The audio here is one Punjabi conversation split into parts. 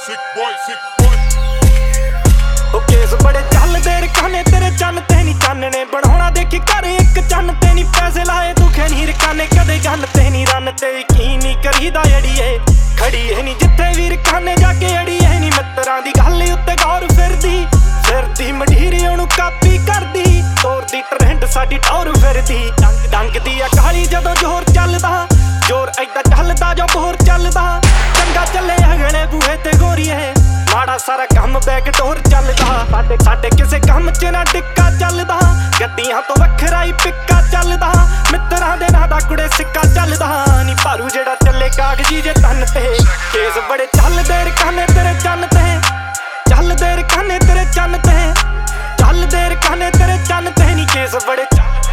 ਉਹ ਕੇਸ ਬੜੇ ਚੱਲਦੇ ਰਕਾਨੇ ਤੇਰੇ ਚੰਨ ਤੇ ਨੀ ਚਾਨਣੇ ਬਣਾਉਣਾ ਦੇਖੀ ਘਰ ਇੱਕ ਚੰਨ ਤੇ ਨੀ ਪੈਸੇ ਲਾਏ ਦੁਖੇ ਨੀ ਰਕਾਨੇ ਕਦੇ ਗੱਲ ਤੇ ਨੀ ਰੰਨ ਤੇ ਯਕੀਨ ਨੀ ਕਰੀਦਾ ਅੜੀਏ ਖੜੀਏ ਨੀ ਜਿੱਥੇ ਵੀ ਰਕਾਨੇ ਜਾ ਕੇ ਅੜੀਏ ਨੀ ਮਿੱਤਰਾਂ ਦੀ ਗੱਲ ਉੱਤੇ ਗੌਰ ਫਿਰਦੀ ਮਢੀਰੀ ਉਹਨੂੰ ਕਾਪੀ ਕਰਦੀ ਤੋਰਦੀ ਟ੍ਰੈਂਡ ਸਾਡੀ ਟੌਰ ਫਿਰਦੀ ਡੰਗਦੀ ਆ ਕਾਲੀ ਜਦੋਂ ਜ਼ੋਰ ਚੱਲਦਾ ਜ਼ੋਰ ਏਦਾਂ ਚੱਲਦਾ ਜੋ ਬੋਰ ਚੱਲਦਾ ਚੰਗਾ ਚੱਲੇ ਅਗਲੇ ਬੂਹੇ ਤੇ ਗੋਰੀਏ ਮਾੜਾ ਸਾਰਾ ਕੰਮ ਬੈਕ ਡੋਰ ਚੱਲਦਾ ਸਾਡੇ ਕਿਸੇ ਕੰਮ 'ਚ ਨਾ ਟਿੱਕਾ ਚੱਲਦਾ ਗੱਡੀਆਂ ਤੋਂ ਵੱਖਰਾ ਹੀ ਪਿੱਕਾ ਚੱਲਦਾ ਮਿੱਤਰਾਂ ਦੇ ਨਾਂ ਦਾ ਕੁੜੇ ਸਿੱਕਾ ਚੱਲਦਾ ਨੀ ਭਾਰੂ ਜਿਹੜਾ ਚੱਲੇ ਕਾਗਜ਼ੀ ਜੇ ਤਨ ਤੇ ਕੇਸ ਬੜੇ ਚੱਲਦੇ ਰਕਾਨੇ ਤੇਰੇ ਚੰਨ ਤੇ ਚੱਲਦੇ ਰਕਾਨੇ ਤੇਰੇ ਚੰਨ ਤੇ ਚੱਲਦੇ ਰਕਾਨੇ ਤੇਰੇ ਚੰਨ ਤੇ ਨੀ ਕੇਸ ਬੜੇ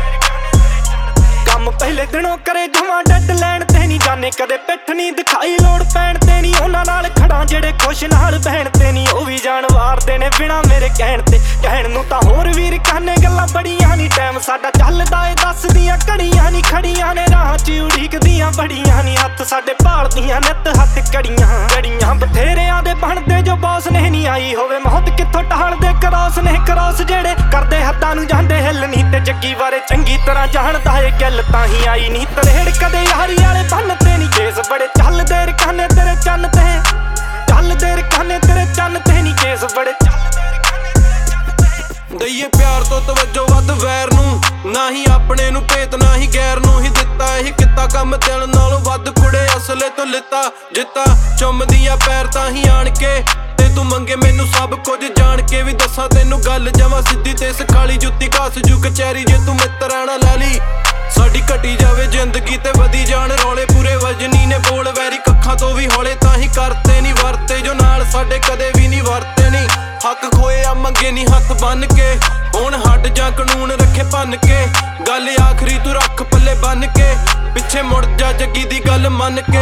ਕੰਮ ਪਹਿਲੇ ਦਿਨੋਂ ਕਰੇ ਜਮਾਂ ਡੈਡ ਲੈਣ ਤੇ ਨੀ ਜਾਣੇ ਕਦੇ ਪਿੱਠ ਨੀ ਦਿਖਾਈ ਲੋੜ ਪੈਣ ਤੇ ਨੀ ਉਹਨਾਂ ਨਾਲ ਖੜਾ ਜਿਹੜੇ ਖੁਸ਼ ਨਾਲ ਬਹਿਣ ਤੇ ਨੀ ਉਹ ਵੀ ਜਾਨ ਵਾਰਦੇ ਨੇ ਬਿਨਾਂ ਮੇਰੇ ਕਹਿਣ ਨੂੰ ਤਾਂ ਹੋਰ ਵੀ ਰਕਾਨੇ ਗੱਲਾਂ ਬੜੀਆਂ ਨੀ ਟਾਈਮ ਸਾਡਾ ਚੱਲਦਾ ਏ ਦੱਸਦੀਆਂ ਘੜੀਆਂ ਨੀ ਖੜੀਆਂ ਨੇ ਰਾਹ 'ਚ ਉਡੀਕਦੀਆਂ ਬੜੀਆਂ ਨੀ ਹੱਥ ਸਾਡੇ ਭਾਲਦੀਆਂ ਨਿੱਤ ਹੱਥ ਕੜੀਆਂ ਬਥੇਰਿਆਂ ਦੇ ਬਣਦੇ ਜੋ ਬੌਸ ਨੇ ਨੀ ਆਈ ਹੋਵੇ ਮੌਤ ਕਿੱਥੋਂ ਟਾਲਦੇ ਕਰੋਸ ਜਿਹੜੇ ਕਰਦੇ ਹੱਦਾਂ ਨੂੰ ਜਾਂਦੇ ਹਿੱਲ ਨੀ ਤੇ ਜੱਗੀ ਬਾਰੇ ਚੰਗੀ ਤਰ੍ਹਾਂ ਜਾਣਦਾ ਏ ਗੱਲ ਤਾਂ ਹੀ ਆਈ ਨੀ ਤਰੇੜ ਕਦੇ ਯਾਰੀ ਵਾਲੇ ਬੰਨ ਤੇ ਨੀ ਕੇਸ ਬੜੇ ਚੱਲਦੇ ਰਕਾਨੇ ਤੇਰੇ ਚੰਨ ਤੇ ਚੱਲਦੇ ਰਕਾਨੇ ਤੇਰੇ ਚੰਨ ਤੇ ਨੀ ਕੇਸ ਬੜੇ ਦਈਏ ਪਿਆਰ ਤੋਂ ਤਵੱਜੋ ਵੱਧ ਵੈਰ ਨੂੰ ਨਾ ਹੀ ਆਪਣੇ ਨੂੰ ਭੇਤ ਨਾ ਹੀ ਗੈਰ ਨੂੰ ਹੀ ਦਿੱਤਾ ਇਹ ਕੀਤਾ ਕੰਮ ਦਿਲ ਨਾਲੋਂ ਵੱਧ ਕੁੜੇ ਅਸਲੇ ਤੋਂ ਲਿੱਤਾ ਜਿੱਤਾ ਚੁੰਮਦੀਆਂ ਪੈਰ ਤਾਂ ਹੀ ਆਣ ਕੇ ਤੇ ਤੂੰ ਮੰਗੇ ਮੈਨੂੰ ਸਭ ਕੁਝ ਜਾਣ ਕੇ ਵੀ ਦੱਸਾਂ ਤੈਨੂੰ ਗੱਲ ਜਮਾਂ ਸਿੱਧੀ ਤੇ ਸਖਾਲੀ ਜੁੱਤੀ ਘਾਸ ਜੂ ਕਚਹਿਰੀ ਜੇ ਤੂੰ ਮਿੱਤਰਾਂ ਨਾਲ ਲੈ ਲਈ ਸਾਡੀ ਘਟੀ ਜਾਵੇ ਜ਼ਿੰਦਗੀ ਤੇ ਵਧੀ ਜਾਣ ਰੌਲੇ ਪੂਰੇ ਵਜਨੀ ਨੇ ਬੋਲ ਵੈਰੀ ਕੱਖਾਂ ਤੋਂ ਵੀ ਹੌਲੇ ਤਾਂ ਹੀ ਕਰਤੇ ਨਹੀਂ ਵਰਤੇ ਜੋ ਨਾਲ ਸਾਡੇ ਕਦੇ ਵੀ ਨਹੀਂ ਵਰਤੇ ਨਹੀਂ ਹੱਕ ਖੋਇਆ ਮੰਗੇ ਨਹੀਂ ਹੱਥ ਬੰਨ ਕੇ ਹੁਣ ਹੱਡ ਜਾਂ ਕਾਨੂੰਨ ਰੱਖੇ ਭੰਨ ਕੇ ਗੱਲ ਆਖਰੀ ਤੂੰ ਰੱਖ ਪੱਲੇ ਬੰਨ ਕੇ ਪਿੱਛੇ ਮੁੜ ਜਾ ਜੱਗੀ ਦੀ ਗੱਲ ਮੰਨ ਕੇ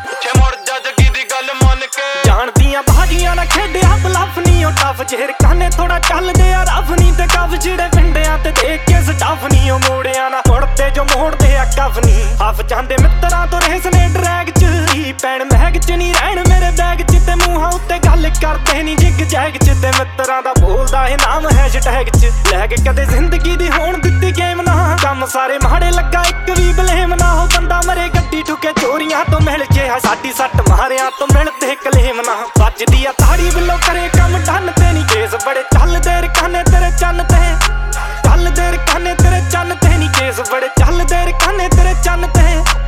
ਜਾਣਦੀਆਂ ਬਾਜੀਆਂ ਨਾ ਖੇਡਿਆ ਬਲਫ ਨੀ ਉਹ ਟਫ ਜੇ ਰਕਾਨੇ ਥੋੜਾ ਚੱਲਦੇ ਆ ਰਫ ਨੀ ਤੇ ਕਫ ਜਿਹੜੇ ਪਿੰਡਿਆਂ ਤੇ ਦੇਖ ਕੇ ਸਟਫ ਨੀ ਉਹ ਮੋੜਿਆਂ ਨਾ ਮੁੜਦੇ ਜੋ ਮੋੜਦੇ ਆ ਕਫ ਨੀ ਹਫ ਜਾਂਦੇ ਮਿੱਤਰਾਂ ਤੋਂ ਰੇਸ ਨੇ ਡਰੈਗ 'ਚ ਹੀ ਪੈਣ ਮਹਿਗ 'ਚ ਨੀ ਰਹਿਣ ਮੇਰੇ ਬੈਗ 'ਚ ਤੇ ਮੂੰਹਾਂ ਉੱਤੇ ਗੱਲ ਕਰਦੇ ਨੀ ਜਿਗ ਜੈਗ 'ਚ ਤੇ ਮਿੱਤਰਾਂ ਦਾ ਬੋਲਦਾ ਇਹ ਨਾਮ ਹੈਸ਼ਟੈਗ 'ਚ ਲੈ ਕੇ ਕਦੇ ਜ਼ਿੰਦਗੀ ਦੀ ਹੋਣ ਦਿੱਤੀ ਗੇਮ ਨਾ ਕੰਮ ਸਾਰੇ ਮਾੜੇ ਲੱਗਾ ਇੱਕ ਵੀ ਬਲੇਮ ਨਾ ਹੋ ਬੰਦਾ ਮਰੇ ਗੱਡੀ ਠੁਕੇ ਚੋਰੀਆਂ ਤੋਂ ਮਿਲ ਜੇ ਸਾਡੀ ਸੱਟ ਮਾਰਿਆਂ ਤੋਂ ਮਿਲਦੇ ਕਲੇਮ ਨਾ ਵੱਜਦੀ ਆ ਤਾੜੀ ਵੱਲੋਂ ਕਰੇ ਕੰਮ ਡੰਨ ਤੇ ਨੀ ਕੇਸ ਬੜੇ ਚੱਲਦੇ ਰਕਾਨੇ ਤੇਰੇ ਚੰਨ ਤੇ ਚੱਲਦੇ ਰਕਾਨੇ ਤੇਰੇ ਚੰਨ ਤੇ ਨੀ ਕੇਸ ਬੜੇ ਚੱਲਦੇ ਰਕਾਨੇ ਤੇਰੇ ਚੰਨ ਤੇ